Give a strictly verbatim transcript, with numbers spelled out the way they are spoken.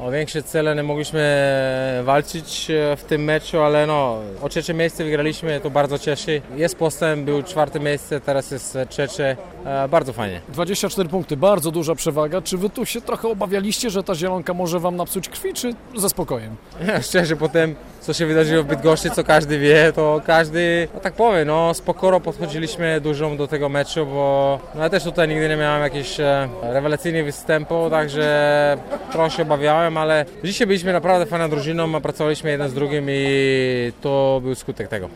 O większe cele nie mogliśmy walczyć w tym meczu, ale no, o trzecie miejsce wygraliśmy, to bardzo cieszy. Jest postęp, był czwarte miejsce, teraz jest trzecie, bardzo fajnie. dwadzieścia cztery punkty, bardzo duża przewaga. Czy wy tu się trochę obawialiście, że ta zielonka może wam napsuć krwi, czy ze spokojem? Szczerze, po tym, co się wydarzyło w Bydgoszczy, co każdy wie, to każdy, no tak powiem, no spokojnie podchodziliśmy dużo do tego meczu, bo no, ja też tutaj nigdy nie miałem jakichś e, rewelacyjnych występów, także trochę się obawiałem, ale dzisiaj byliśmy naprawdę fajną drużyną, a pracowaliśmy jeden z drugim i to był skutek tego.